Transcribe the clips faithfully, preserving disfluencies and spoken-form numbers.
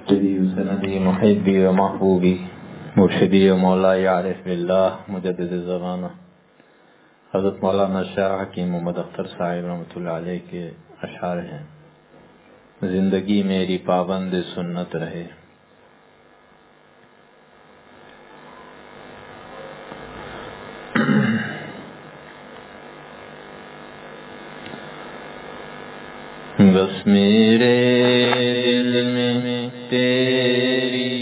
مقتدی و سندی محبی و محبوبی مرشدی و مولائی عارف باللہ مجدد زمانہ حضرت مولانا شاہ حکیم محمد اختر صاحب رحمۃ اللہ علیہ کے اشعار ہیں۔ زندگی میری پابند سنت رہے، بس میرے دل میں تیری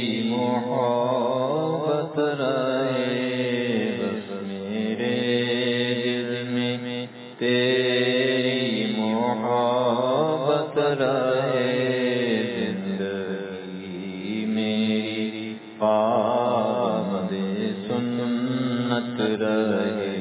محبت رہے، بس میرے دل میں تیری محبت رہے، زندگی میری پابند سنت رہے،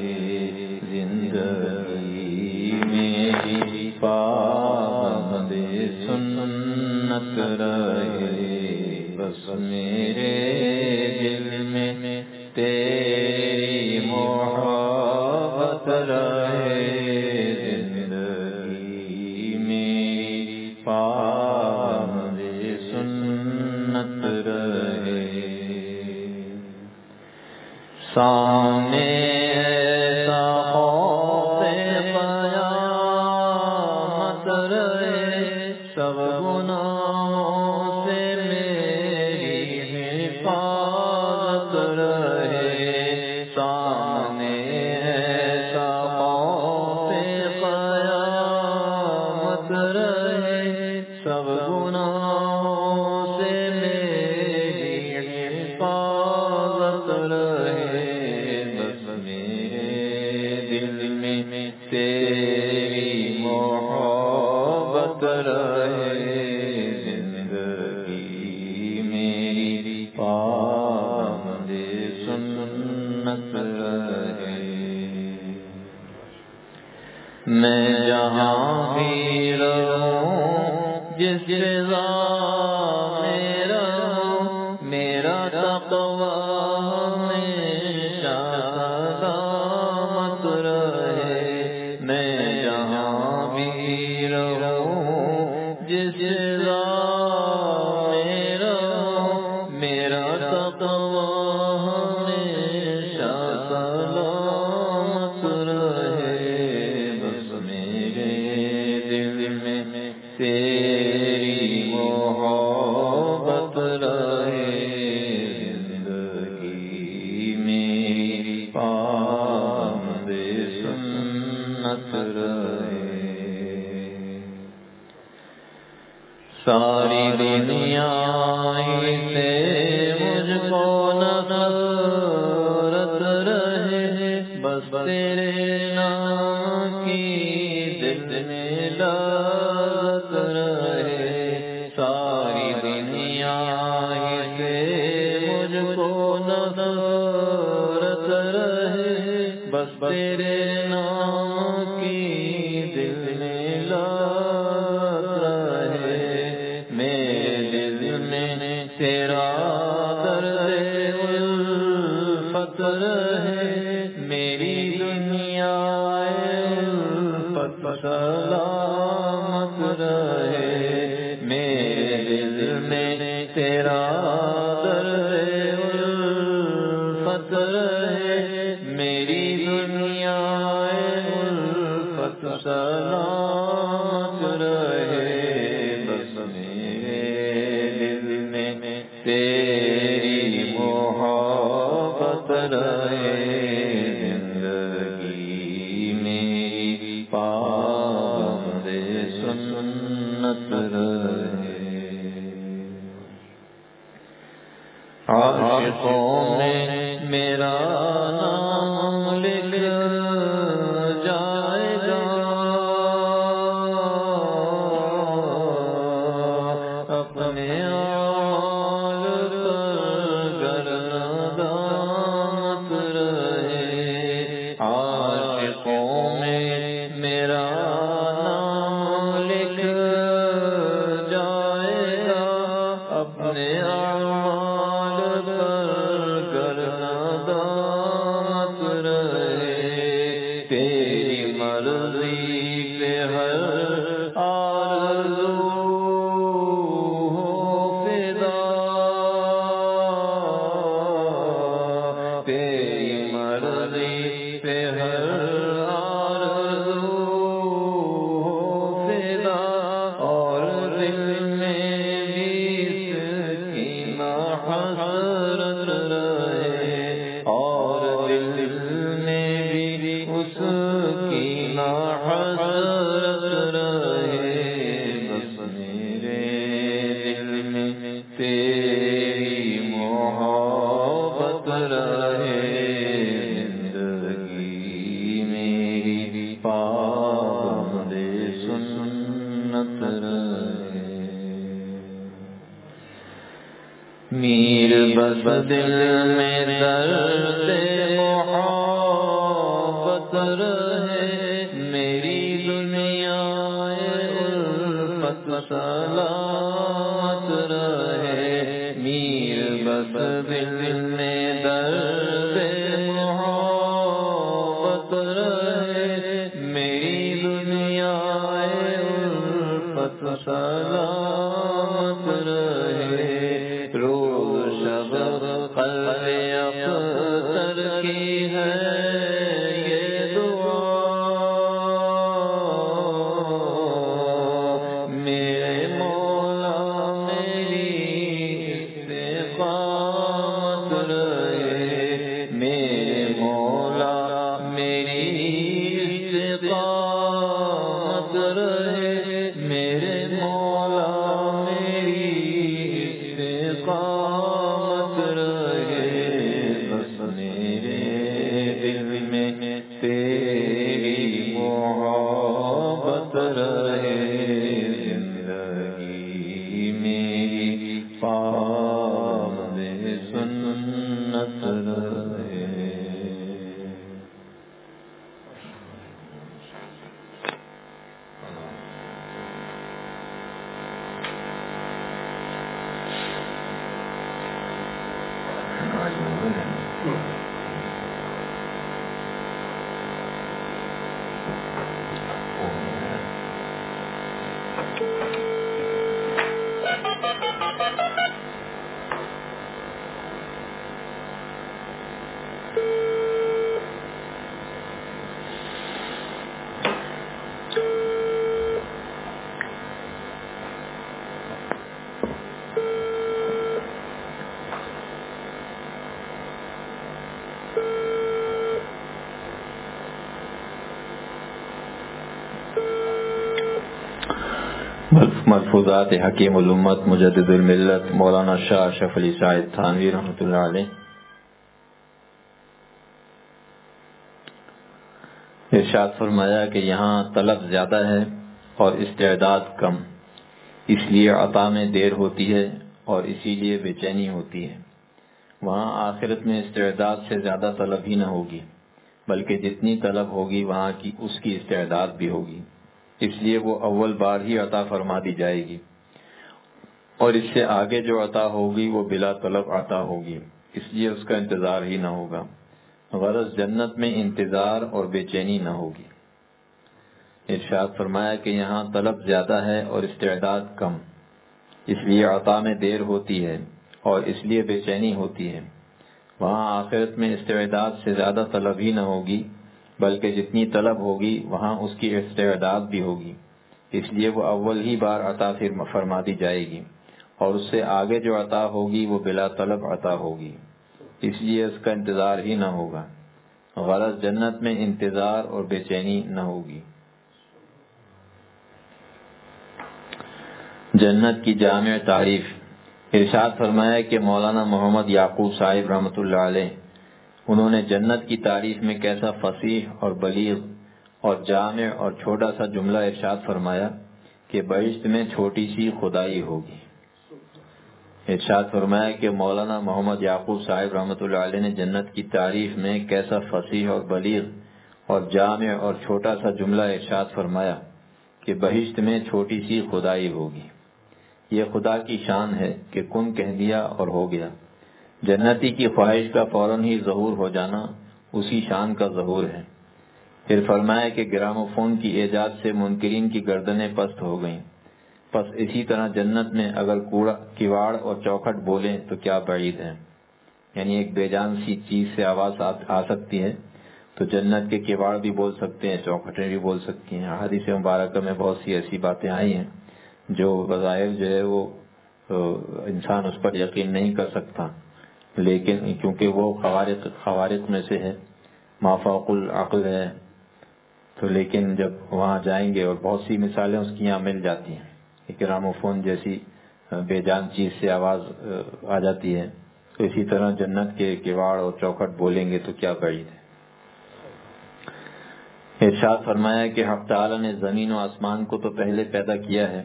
زندگی میری پابند سنت رہے، بس میرے دل میں تیری محبت رہے، زندگی میری پابند سنت رہے۔ سامنے ایسا خوف قیامت رہے، سب گناہوں سے میری حفاظت رہے، سامنے ایسا خوف قیامت رہے، سب گناہوں سے میری حفاظت رہے، بس میرے دل میں تیری محبت رہے، زندگی میری پابند سنت رہے۔ میں جہاں بھی رہوں، جس رضا میں رہوں، میرا تقویٰ ہمیشہ سلامت رہے، میں جہاں بھی رہوں، جس رضا میں رہوں، میرا تقویٰ ہمیشہ سلامت رہے، بس میرے دل میں تیری محبت رہے، زندگی میری پابند سنت رہے۔ ساری دنیا ہی سے مجھ کو نفرت رہے، بس تیرے نام کی دل میں لذت رہے، ساری دنیا ہی سے مجھ کو نفرت رہے، بس تیرے نام کی دل میں لذت رہے، میرے دل میں تیرا درد الفت رہے، میری دنیا الفت سلامت رہے، میرے دل میں تیرا درد الفت رہے، میری دنیا الفت سلامت رہے، بس میرے دل میں تیری محبت رہے، زندگی میری پابند سنت رہے۔ عاشقوں میں میرا نام لکھ جائے گا، اپنے اعمال پر گر ندامت رہے، عاشقوں میں میرا نام لکھ جائے گا، اپنے اعمال پر گر ندامت رہے، تیری مرضی پہ ہر آرزو ہو فدا، تیری محبت رہے زندگی میری پابند سنت رہے میر بس دل میں درد محبت رہے میری دنیا الفت سلامت رہے میر بس دل میں درد محبت رہے میری دنیا الفت سلامت رہے روز شب قلب اختر کی ہے یہ دعا میرے مولا میری استقامت رہے میرے مولا میری استقامت رہے میرے مولا میری استقامت رہے بس میرے دل میں تیری محبت رہے زندگی میری پابند سنت رہے ملفوظات حکیم الامت مجدد الملت مولانا شاہ اشرف علی سعید تھانوی رحمۃ اللہ علیہ ارشاد فرمایا کہ یہاں طلب زیادہ ہے اور استعداد کم، اس لیے عطا میں دیر ہوتی ہے اور اسی لیے بے چینی ہوتی ہے۔ وہاں آخرت میں استعداد سے زیادہ طلب ہی نہ ہوگی، بلکہ جتنی طلب ہوگی وہاں کی اس کی استعداد بھی ہوگی، اس لیے وہ اول بار ہی عطا فرما دی جائے گی، اور اس سے آگے جو عطا ہوگی وہ بلا طلب عطا ہوگی، اس لیے اس کا انتظار ہی نہ ہوگا۔ غرض جنت میں انتظار اور بے چینی نہ ہوگی۔ ارشاد فرمایا کہ یہاں طلب زیادہ ہے اور استعداد کم، اس لیے عطا میں دیر ہوتی ہے اور اس لیے بے چینی ہوتی ہے۔ وہاں آخرت میں استعداد سے زیادہ طلب ہی نہ ہوگی، بلکہ جتنی طلب ہوگی وہاں اس کی استعداد بھی ہوگی، اس لیے وہ اول ہی بار عطا فرما دی جائے گی، اور اس سے آگے جو عطا ہوگی وہ بلا طلب عطا ہوگی، اس لیے اس کا انتظار ہی نہ ہوگا۔ غرض جنت میں انتظار اور بے چینی نہ ہوگی۔ جنت کی جامع تعریف۔ ارشاد فرمایا کہ مولانا محمد یعقوب صاحب رحمۃ اللہ علیہ انہوں نے جنت کی تعریف میں کیسا فصیح اور بلیغ اور جامع اور چھوٹا سا جملہ ارشاد فرمایا کہ بہشت میں چھوٹی سی خدائی ہوگی۔ ارشاد فرمایا کہ مولانا محمد یعقوب صاحب رحمۃ اللہ علیہ نے جنت کی تعریف میں کیسا فصیح اور بلیغ اور جامع اور چھوٹا سا جملہ ارشاد فرمایا کہ بہشت میں چھوٹی سی خدائی ہوگی۔ یہ خدا کی شان ہے کہ کن کہہ دیا اور ہو گیا۔ جنتی کی خواہش کا فوراً ہی ظہور ہو جانا اسی شان کا ظہور ہے۔ پھر فرمایا کہ گراموفون کی ایجاد سے منکرین کی گردنیں پست ہو گئیں، پس اسی طرح جنت میں اگر کوڑا کواڑ اور چوکھٹ بولیں تو کیا بعید ہے، یعنی ایک بے جان سی چیز سے آواز آ سکتی ہے تو جنت کے کواڑ بھی بول سکتے ہیں، چوکھٹیں بھی بول سکتی ہیں۔ حدیث مبارکہ میں بہت سی ایسی باتیں آئی ہیں جو بظاہر جو ہے وہ انسان اس پر یقین نہیں کر سکتا، لیکن کیونکہ وہ خوارق خوارق میں سے ہے، ما فوق العقل ہے، تو لیکن جب وہاں جائیں گے اور بہت سی مثالیں اس کی یہاں مل جاتی ہیں، گراموفون جیسی بے جان چیز سے آواز آ جاتی ہے، تو اسی طرح جنت کے کواڑ اور چوکھٹ بولیں گے تو کیا بعید ہے۔ ارشاد فرمایا کہ حق تعالی نے زمین و آسمان کو تو پہلے پیدا کیا ہے،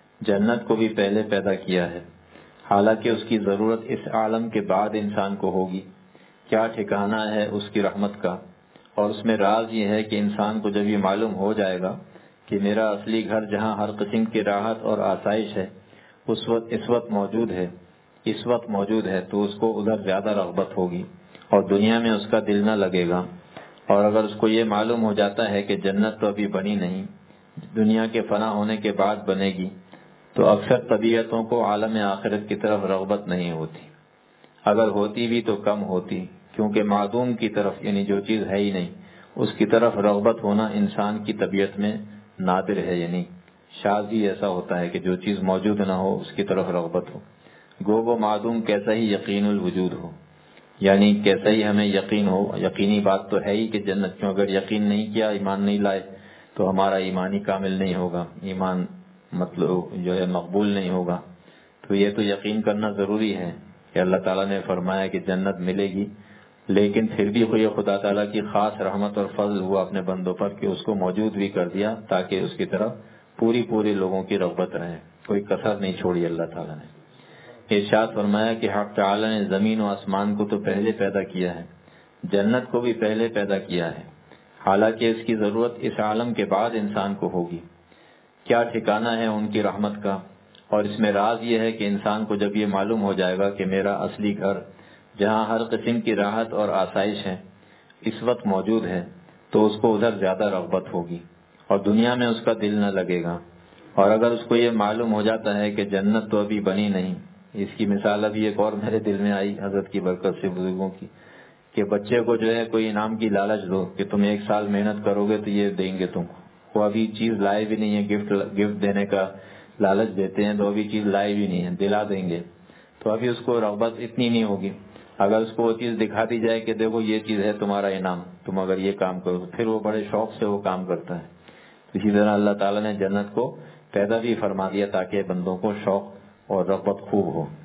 جنت کو بھی پہلے پیدا کیا ہے، حالانکہ اس کی ضرورت اس عالم کے بعد انسان کو ہوگی۔ کیا ٹھکانہ ہے اس کی رحمت کا، اور اس میں راز یہ ہے کہ انسان کو جب یہ معلوم ہو جائے گا کہ میرا اصلی گھر جہاں ہر قسم کی راحت اور آسائش ہے اس وقت اس وقت موجود ہے اس وقت موجود ہے تو اس کو ادھر زیادہ رغبت ہوگی اور دنیا میں اس کا دل نہ لگے گا۔ اور اگر اس کو یہ معلوم ہو جاتا ہے کہ جنت تو ابھی بنی نہیں، دنیا کے فنا ہونے کے بعد بنے گی، تو اکثر طبیعتوں کو عالم آخرت کی طرف رغبت نہیں ہوتی، اگر ہوتی بھی تو کم ہوتی، کیونکہ معدوم کی طرف یعنی جو چیز ہے ہی نہیں اس کی طرف رغبت ہونا انسان کی طبیعت میں نادر ہے، یعنی شاذ ہی ایسا ہوتا ہے کہ جو چیز موجود نہ ہو اس کی طرف رغبت ہو، گو وہ معدوم کیسا ہی یقین الوجود ہو، یعنی کیسا ہی ہمیں یقین ہو، یقینی بات تو ہے ہی کہ جنت، کیوں اگر یقین نہیں کیا، ایمان نہیں لائے تو ہمارا ایمان ہی کامل نہیں ہوگا، ایمان مطلب جو ہے مقبول نہیں ہوگا۔ تو یہ تو یقین کرنا ضروری ہے کہ اللہ تعالیٰ نے فرمایا کہ جنت ملے گی، لیکن پھر بھی کوئی خدا تعالیٰ کی خاص رحمت اور فضل ہوا اپنے بندوں پر کہ اس کو موجود بھی کر دیا تاکہ اس کی طرف پوری پوری لوگوں کی رغبت رہے، کوئی کسر نہیں چھوڑی اللہ تعالیٰ نے۔ ارشاد فرمایا کہ حق تعالیٰ نے زمین و آسمان کو تو پہلے پیدا کیا ہے، جنت کو بھی پہلے پیدا کیا ہے، حالانکہ اس کی ضرورت اس عالم کے بعد انسان کو ہوگی۔ کیا ٹھکانہ ہے ان کی رحمت کا، اور اس میں راز یہ ہے کہ انسان کو جب یہ معلوم ہو جائے گا کہ میرا اصلی گھر جہاں ہر قسم کی راحت اور آسائش ہے اس وقت موجود ہے تو اس کو ادھر زیادہ رغبت ہوگی اور دنیا میں اس کا دل نہ لگے گا۔ اور اگر اس کو یہ معلوم ہو جاتا ہے کہ جنت تو ابھی بنی نہیں، اس کی مثال ابھی ایک اور میرے دل میں آئی حضرت کی برکت سے، بزرگوں کی، کہ بچے کو جو ہے کوئی انعام کی لالچ دو کہ تم ایک سال محنت کرو گے تو یہ دیں گے تم کو، وہ ابھی چیز لائے بھی نہیں ہے، گفٹ گفٹ دینے کا لالچ دیتے ہیں تو ابھی چیز لائے بھی نہیں ہے، دلا دیں گے تو ابھی اس کو رغبت اتنی نہیں ہوگی۔ اگر اس کو وہ چیز دکھا دی جائے کہ دیکھو یہ چیز ہے تمہارا انعام، تم اگر یہ کام کرو، پھر وہ بڑے شوق سے وہ کام کرتا ہے۔ اسی طرح اللہ تعالیٰ نے جنت کو پیدا بھی فرما دیا تاکہ بندوں کو شوق اور رغبت خوب ہو۔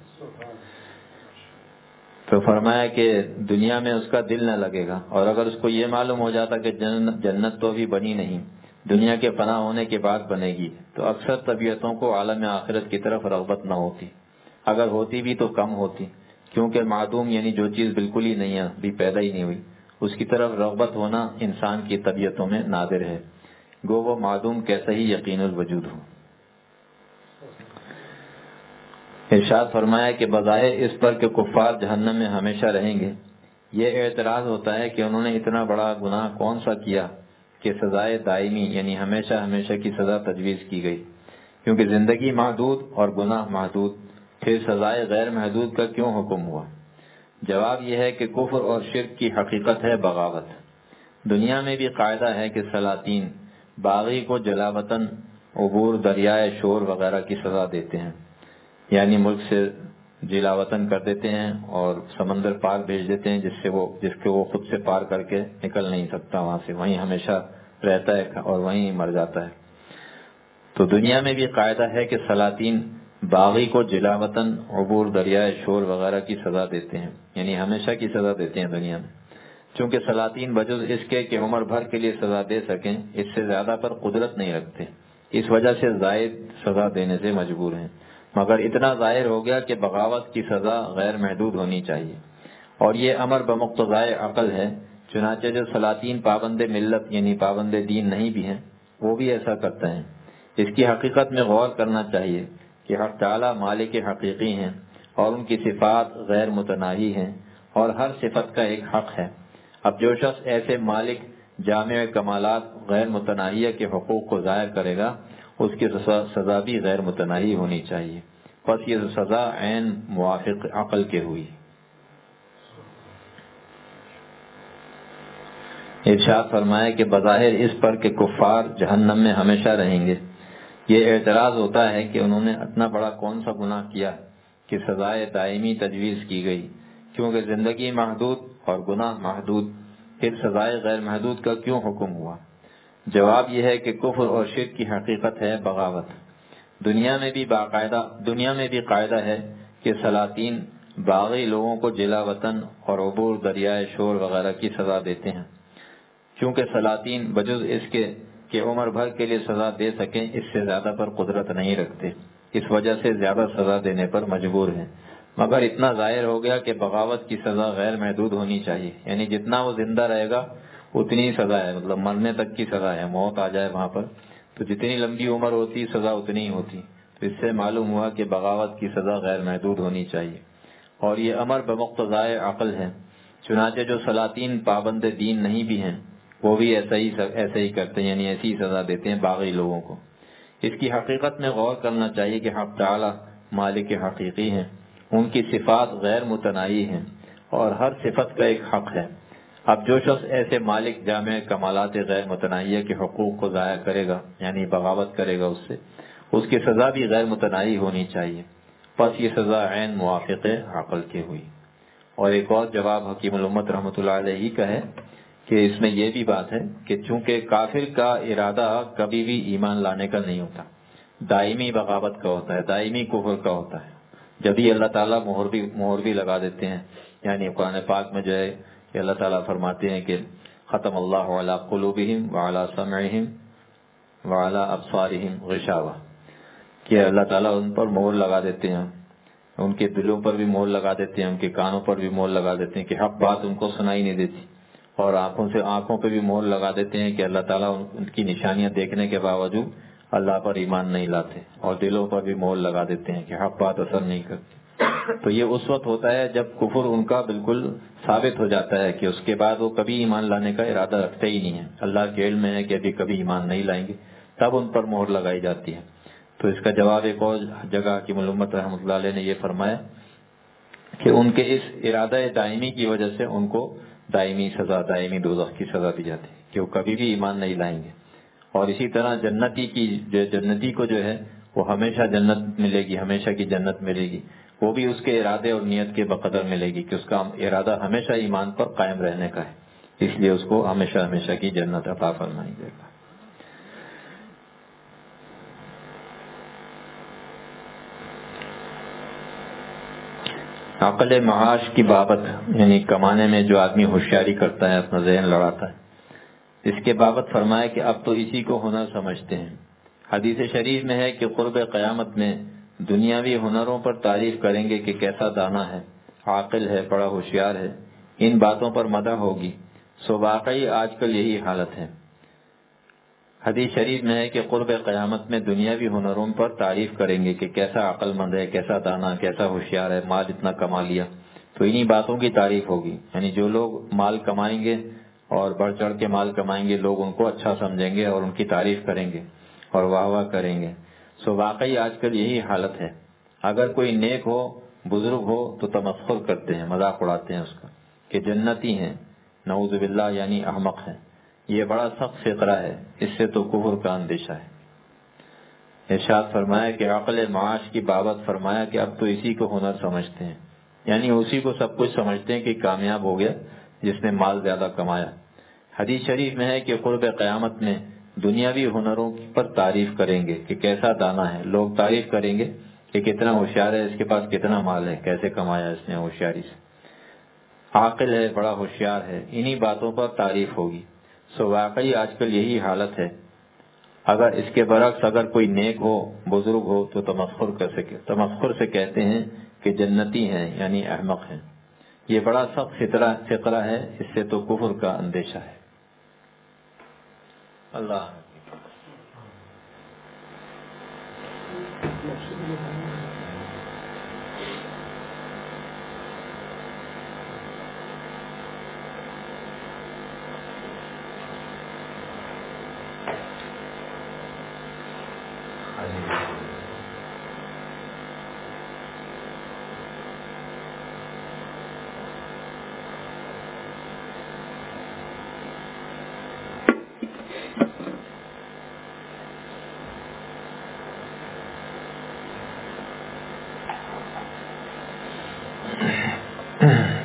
تو فرمایا کہ دنیا میں اس کا دل نہ لگے گا، اور اگر اس کو یہ معلوم ہو جاتا کہ جنت جنت تو ابھی بنی نہیں، دنیا کے فنا ہونے کے بعد بنے گی، تو اکثر طبیعتوں کو عالم آخرت کی طرف رغبت نہ ہوتی، اگر ہوتی بھی تو کم ہوتی، کیونکہ معدوم یعنی جو چیز بالکل ہی نہیں ہے، بھی پیدا ہی نہیں ہوئی، اس کی طرف رغبت ہونا انسان کی طبیعتوں میں نادر ہے، گو وہ معدوم کیسا ہی یقین الوجود ہو۔ ارشاد فرمایا کہ بظاہر اس پر کہ کفار جہنم میں ہمیشہ رہیں گے، یہ اعتراض ہوتا ہے کہ انہوں نے اتنا بڑا گناہ کون سا کیا کہ سزائے دائمی یعنی ہمیشہ ہمیشہ کی سزا تجویز کی گئی، کیونکہ زندگی محدود اور گناہ محدود، پھر سزائے غیر محدود کا کیوں حکم ہوا؟ جواب یہ ہے کہ کفر اور شرک کی حقیقت ہے بغاوت۔ دنیا میں بھی قاعدہ ہے کہ سلاطین باغی کو جلاوطن، عبور دریائے شور وغیرہ کی سزا دیتے ہیں، یعنی ملک سے جلاوطن کر دیتے ہیں اور سمندر پار بھیج دیتے ہیں، جس سے وہ جس کے وہ خود سے پار کر کے نکل نہیں سکتا وہاں سے، وہیں ہمیشہ رہتا ہے اور وہیں مر جاتا ہے۔ تو دنیا میں بھی قاعدہ ہے کہ سلاطین باغی کو جلاوطن، عبور دریائے شور وغیرہ کی سزا دیتے ہیں، یعنی ہمیشہ کی سزا دیتے ہیں دنیا میں، چونکہ سلاطین بجز اس کے کہ عمر بھر کے لیے سزا دے سکیں اس سے زیادہ پر قدرت نہیں رکھتے، اس وجہ سے زائد سزا دینے سے مجبور ہیں، مگر اتنا ظاہر ہو گیا کہ بغاوت کی سزا غیر محدود ہونی چاہیے، اور یہ امر بمقتضائے عقل ہے، چنانچہ جو سلاطین پابند ملت یعنی پابند دین نہیں بھی ہیں وہ بھی ایسا کرتے ہیں۔ اس کی حقیقت میں غور کرنا چاہیے کہ حق تعالی مالک حقیقی ہیں اور ان کی صفات غیر متناہی ہیں اور ہر صفت کا ایک حق ہے۔ اب جو شخص ایسے مالک جامع کمالات غیر متناہیہ کے حقوق کو ظاہر کرے گا اس کی سزا بھی غیر متناہی ہونی چاہیے، بس یہ سزا عین موافق عقل کے ہوئی۔ ارشاد فرمائے کہ بظاہر اس پر کہ کفار جہنم میں ہمیشہ رہیں گے، یہ اعتراض ہوتا ہے کہ انہوں نے اتنا بڑا کون سا گناہ کیا کہ سزائے دائمی تجویز کی گئی، کیونکہ زندگی محدود اور گناہ محدود، پھر سزائے غیر محدود کا کیوں حکم ہوا؟ جواب یہ ہے کہ کفر اور شرک کی حقیقت ہے بغاوت۔ دنیا میں بھی باقاعدہ دنیا میں بھی قاعدہ ہے کہ سلاطین باغی لوگوں کو جلا وطن اور عبور دریائے شور وغیرہ کی سزا دیتے ہیں، چونکہ سلاطین بجز اس کے کہ عمر بھر کے لیے سزا دے سکیں اس سے زیادہ پر قدرت نہیں رکھتے، اس وجہ سے زیادہ سزا دینے پر مجبور ہیں۔ مگر اتنا ظاہر ہو گیا کہ بغاوت کی سزا غیر محدود ہونی چاہیے، یعنی جتنا وہ زندہ رہے گا اتنی سزا ہے، مطلب مرنے تک کی سزا ہے، موت آ جائے وہاں پر تو جتنی لمبی عمر ہوتی سزا اتنی ہی ہوتی۔ تو اس سے معلوم ہوا کہ بغاوت کی سزا غیر محدود ہونی چاہیے، اور یہ امر بمقتضائے عقل ہے۔ چنانچہ جو سلاطین پابند دین نہیں بھی ہیں وہ بھی ایسا ہی ایسا ہی کرتے ہیں، یعنی ایسی سزا دیتے ہیں باغی لوگوں کو۔ اس کی حقیقت میں غور کرنا چاہیے کہ حق تعالی مالک حقیقی ہیں، ان کی صفات غیر متناہی ہیں اور ہر صفت کا ایک حق ہے۔ اب جو شخص ایسے مالک جامع کمالات غیر متناہیہ کے حقوق کو ضائع کرے گا، یعنی بغاوت کرے گا اس سے، اس کی سزا بھی غیر متناہی ہونی چاہیے، پس یہ سزا عین موافق عقل کی ہوئی۔ اور ایک اور جواب حکیم الامت رحمۃ اللہ علیہ کا ہے کہ اس میں یہ بھی بات ہے کہ چونکہ کافر کا ارادہ کبھی بھی ایمان لانے کا نہیں ہوتا، دائمی بغاوت کا ہوتا ہے، دائمی کفر کا ہوتا ہے، جب ہی اللہ تعالیٰ مہر بھی مہر بھی لگا دیتے ہیں۔ یعنی قرآن پاک میں جو ہے کہ اللہ تعالیٰ فرماتے ہیں کہ ختم اللہ علی قلوبہم وعلی سمعہم وعلی ابصارہم غشاوہ، کہ اللہ تعالیٰ ان پر مہر لگا دیتے ہیں، ان کے دلوں پر بھی مہر لگا دیتے ہیں، ان کے کانوں پر بھی مہر لگا دیتے ہیں کہ حق بات ان کو سنائی نہیں دیتی، اور آنکھوں سے آنکھوں پہ بھی مہر لگا دیتے ہیں کہ اللہ تعالیٰ ان کی نشانیاں دیکھنے کے باوجود اللہ پر ایمان نہیں لاتے، اور دلوں پر بھی مہر لگا دیتے ہیں کہ حق بات اثر نہیں کرتی۔ تو یہ اس وقت ہوتا ہے جب کفر ان کا بالکل ثابت ہو جاتا ہے کہ اس کے بعد وہ کبھی ایمان لانے کا ارادہ رکھتے ہی نہیں ہے، اللہ کے علم میں ہے کہ ابھی کبھی ایمان نہیں لائیں گے، تب ان پر مہر لگائی جاتی ہے۔ تو اس کا جواب ایک اور جگہ کی ملومت رحمۃ اللہ علیہ نے یہ فرمایا کہ ان کے اس ارادہ دائمی کی وجہ سے ان کو دائمی سزا، دائمی دوزخ کی سزا دی جاتی ہے کہ وہ کبھی بھی ایمان نہیں لائیں گے۔ اور اسی طرح جنتی کی جو جنتی کو جو ہے وہ ہمیشہ جنت ملے گی، ہمیشہ کی جنت ملے گی، وہ بھی اس کے ارادے اور نیت کے بقدر ملے گی کہ اس کا ارادہ ہمیشہ ایمان پر قائم رہنے کا ہے، اس لیے اس کو ہمیشہ ہمیشہ کی جنت عطا فرمائی جائے گا۔ عقل معاش کی بابت، یعنی کمانے میں جو آدمی ہوشیاری کرتا ہے، اپنا ذہن لڑاتا ہے، اس کے بابت فرمایا کہ اب تو اسی کو ہنر سمجھتے ہیں۔ حدیث شریف میں ہے کہ قرب قیامت میں دنیاوی ہنروں پر تعریف کریں گے کہ کیسا دانا ہے، عاقل ہے، بڑا ہوشیار ہے، ان باتوں پر مدح ہوگی، سو واقعی آج کل یہی حالت ہے۔ حدیث شریف میں ہے کہ قرب قیامت میں دنیاوی ہنروں پر تعریف کریں گے کہ کیسا عقل مند ہے، کیسا دانا، کیسا ہوشیار ہے، مال اتنا کما لیا، تو انہی باتوں کی تعریف ہوگی۔ یعنی جو لوگ مال کمائیں گے اور بڑھ چڑھ کے مال کمائیں گے، لوگ ان کو اچھا سمجھیں گے اور ان کی تعریف کریں گے اور واہ واہ کریں گے۔ سو واقعی آج کل یہی حالت ہے۔ اگر کوئی نیک ہو، بزرگ ہو تو تمسخر کرتے ہیں، مذاق اڑاتے ہیں اس کا کہ جنتی ہیں، نعوذ باللہ، یعنی احمق ہیں۔ یہ بڑا سخت فقرہ ہے، اس سے تو کفر کا اندیشہ ہے۔ ارشاد فرمایا کہ عقل معاش کی بابت فرمایا کہ اب تو اسی کو ہنر سمجھتے ہیں، یعنی اسی کو سب کچھ سمجھتے ہیں کہ کامیاب ہو گیا جس نے مال زیادہ کمایا۔ حدیث شریف میں ہے کہ قرب قیامت میں دنیاوی ہنروں پر تعریف کریں گے کہ کیسا دانا ہے، لوگ تعریف کریں گے کہ کتنا ہوشیار ہے، اس کے پاس کتنا مال ہے، کیسے کمایا اس نے ہوشیاری سے، عاقل ہے، بڑا ہوشیار ہے، انہی باتوں پر تعریف ہوگی۔ سو واقعی آج کل یہی حالت ہے۔ اگر اس کے برعکس اگر کوئی نیک ہو، بزرگ ہو تو تمسخر کر سکے تمسخر سے کہتے ہیں کہ جنتی ہیں، یعنی احمق ہیں۔ یہ بڑا سخت فقرہ فقرہ ہے، اس سے تو کفر کا اندیشہ ہے۔ اللہ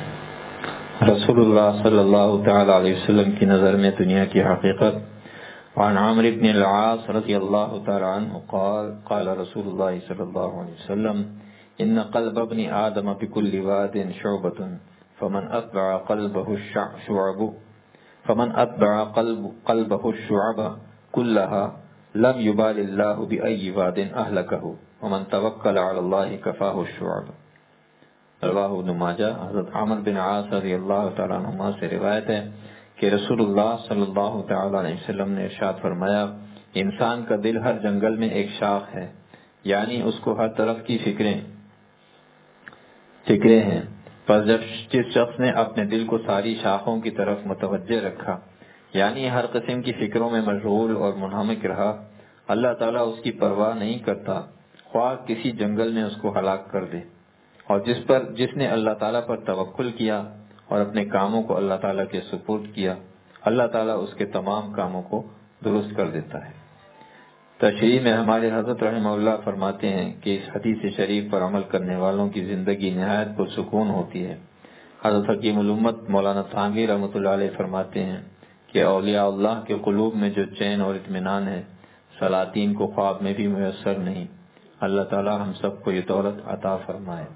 رسول اللہ صلی اللہ تعالی علیہ وسلم کی نظر میں دنیا کی حقیقت وعن عمرو بن العاص رضي الله تعالى عنه قال قال رسول الله صلى الله عليه وسلم إن قلب ابن آدم بكل واد شعبة فمن أتبع قلبه الشعب فمن أتبع قلب قلبه الشعب كلها لم يبال الله بأي واد أهلكه ومن توكل على الله كفاه الشعب. رواه ابن ماجہ. حضرت عمرو بن عاص رضی اللہ تعالیٰ عنہما سے روایت ہے کہ رسول اللہ صلی اللہ تعالیٰ علیہ وسلم نے ارشاد فرمایا انسان کا دل ہر جنگل میں ایک شاخ ہے، یعنی اس کو ہر طرف کی فکریں فکریں ہیں. پس جب جس شخص نے اپنے دل کو ساری شاخوں کی طرف متوجہ رکھا، یعنی ہر قسم کی فکروں میں مشغول اور منہمک رہا، اللہ تعالیٰ اس کی پرواہ نہیں کرتا خواہ کسی جنگل میں اس کو ہلاک کر دے. اور جس پر جس نے اللہ تعالیٰ پر توکل کیا اور اپنے کاموں کو اللہ تعالیٰ کے سپرد کیا، اللہ تعالیٰ اس کے تمام کاموں کو درست کر دیتا ہے. تشریح میں ہمارے حضرت رحمہ اللہ فرماتے ہیں کہ اس حدیث شریف پر عمل کرنے والوں کی زندگی نہایت پرسکون ہوتی ہے. حضرت حکیم الامت مولانا تھانوی رحمۃ اللہ علیہ فرماتے ہیں کہ اولیاء اللہ کے قلوب میں جو چین اور اطمینان ہے سلاطین کو خواب میں بھی میسر نہیں. اللہ تعالیٰ ہم سب کو یہ دولت عطا فرمائے.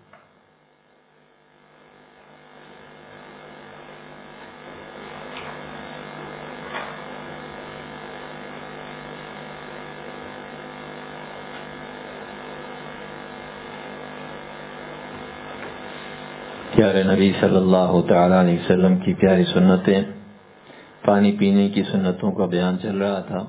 پیارے نبی صلی اللہ تعالیٰ علیہ وسلم کی پیاری سنتیں، پانی پینے کی سنتوں کا بیان چل رہا تھا.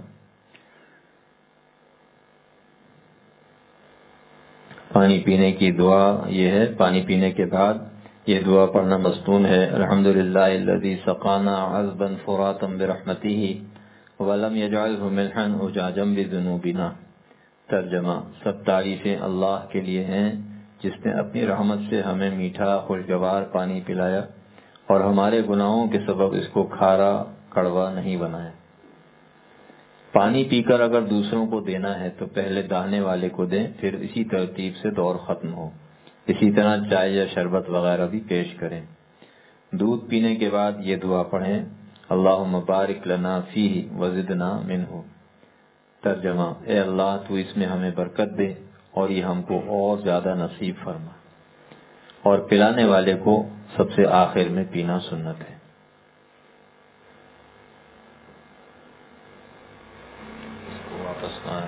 پانی پینے کی دعا یہ ہے، پانی پینے کے بعد یہ دعا پڑھنا مستون ہے. الحمدللہ الذی سقانا عذبا فراتا برحمتہ ولم یجعلہ ملحا اجاجا بذنوبنا. ترجمہ: سب تعریفیں اللہ کے لیے ہیں جس نے اپنی رحمت سے ہمیں میٹھا خوشگوار پانی پلایا اور ہمارے گناہوں کے سبب اس کو کھارا کڑوا نہیں بنایا. پانی پی کر اگر دوسروں کو دینا ہے تو پہلے داہنے والے کو دیں، پھر اسی ترتیب سے دور ختم ہو. اسی طرح چائے یا شربت وغیرہ بھی پیش کریں. دودھ پینے کے بعد یہ دعا پڑھیں: اللہم بارک لنا فیہ وزدنا منہ. ترجمہ: اے اللہ تو اس میں ہمیں برکت دے اور یہ ہم کو اور زیادہ نصیب فرما. اور پلانے والے کو سب سے آخر میں پینا سنت ہے. واپس نہ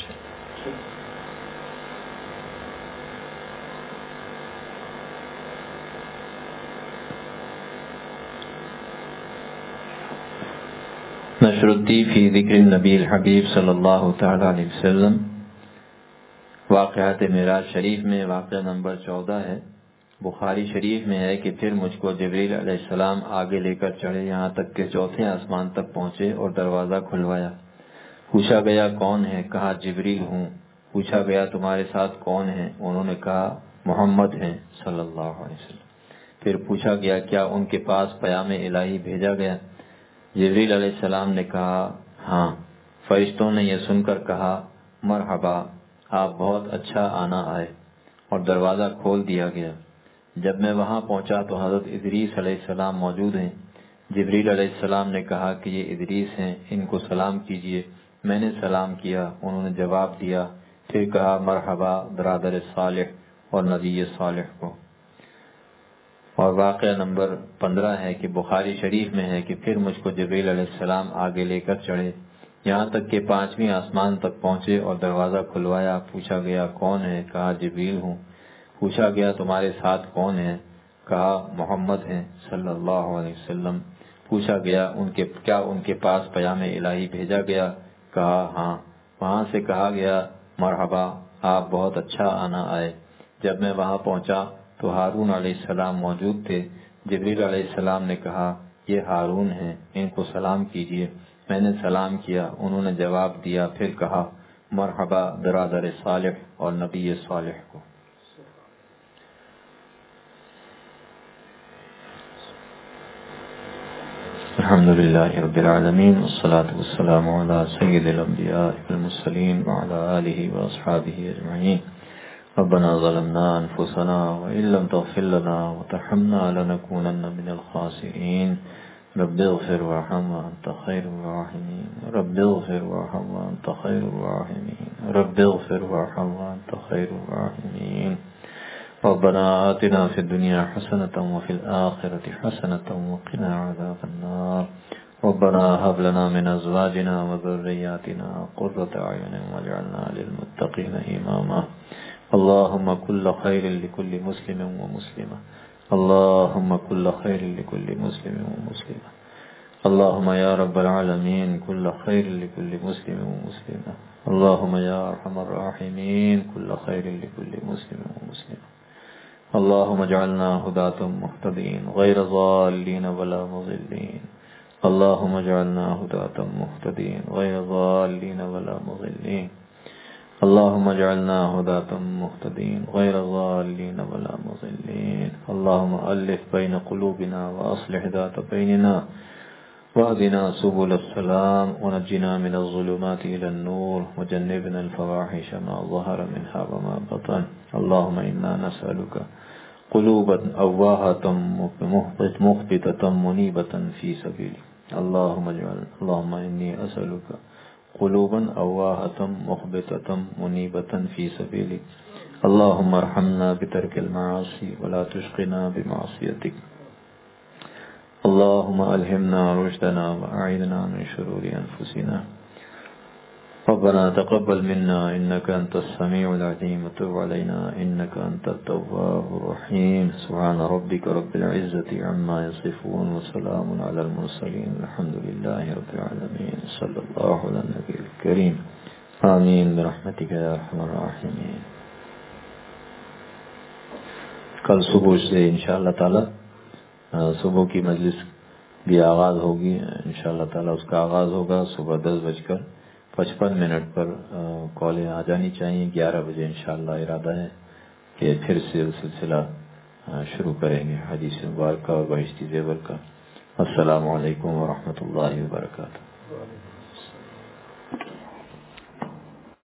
نشرتی فی ذکر النبی الحبیب صلی اللہ تعالی علیہ وسلم. واقعات معراج شریف میں واقعہ نمبر چودہ ہے. بخاری شریف میں ہے کہ پھر مجھ کو جبریل علیہ السلام آگے لے کر چڑھے یہاں تک کہ چوتھے آسمان تک پہنچے اور دروازہ کھلوایا. پوچھا گیا کون ہے؟ کہا جبریل ہوں. پوچھا گیا تمہارے ساتھ کون ہے؟ انہوں نے کہا محمد ہیں صلی اللہ علیہ وسلم. پھر پوچھا گیا کیا ان کے پاس پیام الہی بھیجا گیا؟ جبریل علیہ السلام نے کہا ہاں. فرشتوں نے یہ سن کر کہا مرحبا، آپ بہت اچھا آنا آئے، اور دروازہ کھول دیا گیا. جب میں وہاں پہنچا تو حضرت ادریس علیہ السلام موجود ہیں. جبریل علیہ السلام نے کہا کہ یہ ادریس ہیں، ان کو سلام کیجئے. میں نے سلام کیا، انہوں نے جواب دیا. پھر کہا مرحبا برادر صالح اور نبی صالح کو. اور واقعہ نمبر پندرہ ہے کہ بخاری شریف میں ہے کہ پھر مجھ کو جبریل علیہ السلام آگے لے کر چڑھے یہاں تک کہ پانچویں آسمان تک پہنچے اور دروازہ کھلوایا. پوچھا گیا کون ہے؟ کہا جبریل ہوں. پوچھا گیا تمہارے ساتھ کون ہے؟ کہا محمد ہیں صلی اللہ علیہ وسلم. پوچھا گیا ان کے کیا ان کے پاس پیام الہی بھیجا گیا؟ کہا ہاں. وہاں سے کہا گیا مرحبا، آپ بہت اچھا آنا آئے. جب میں وہاں پہنچا تو ہارون علیہ السلام موجود تھے. جبریل علیہ السلام نے کہا یہ ہارون ہیں، ان کو سلام کیجیے. میں نے سلام کیا، انہوں نے جواب دیا. پھر کہا مرحبا برادر صالح اور نبی صالح کو. الحمدللہ رب العالمین والصلاة والسلام علی سید الانبیاء والمرسلین وعلی آلہ واصحابہ اجمعین. ربنا ظلمنا انفسنا وان لم تغفر لنا وترحمنا لنكونن من الخاسرین. رب اغفر وارحم وأنت خير الراحمين رب اغفر وارحم وأنت خير الراحمين رب اغفر وارحم وأنت خير الراحمين ربنا آتنا في الدنيا حسنة وفي الآخرة حسنة وقنا عذاب النار ربنا هب لنا من أزواجنا وذرياتنا قرة أعين واجعلنا للمتقين إماما اللهم كل خير لكل مسلم ومسلمة اللهم كل خير لكل مسلم ومسلمة اللهم يا رب العالمين كل خير لكل مسلم ومسلمة اللهم يا أرحم الراحمين كل خير لكل مسلم ومسلمة اللهم اجعلنا هداة مهتدين غير ضالين ولا مضلين اللهم اجعلنا هداة مهتدين غير ضالين ولا مضلين اللهم اجعلنا هداة مهتدين غير ضالين ولا مضلين اللهم ألف بين قلوبنا وأصلح ذات بيننا واهدنا سبل السلام ونجنا من الظلمات إلى النور وجنبنا الفواحش ما ظهر منها وما بطن اللهم إنا نسألك قلوبا أواهة مخبتة منيبة في سبيلك اللهم اجعل اللهم إني أسألك قلوبا أواهة مخبتة منيبة في سبيلك اللهم ارحمنا بترك المعاصي ولا تشقنا بمعصيتك اللهم ألهمنا رشدنا وأعيذنا من شرور أنفسنا ربنا تقبل منا إنك أنت السميع العليم وتب علينا إنك أنت التواب الرحيم سبحان ربك رب العزة عما يصفون وسلام على المرسلين الحمد لله رب العالمين صلى الله على النبي الكريم آمین برحمتک یا ارحم الراحمین. کل صبح سے انشاءاللہ تعالی صبح کی مجلس بھی آغاز ہوگی انشاءاللہ تعالی. اس کا آغاز ہوگا صبح دس بج کر پچپن منٹ پر کالیں آ جانی چاہیے. گیارہ بجے انشاءاللہ ارادہ ہے کہ پھر سے سلسلہ شروع کریں گے حدیث مبارکہ اور بہشتی زیور کا. السلام علیکم ورحمۃ اللہ وبرکاتہ.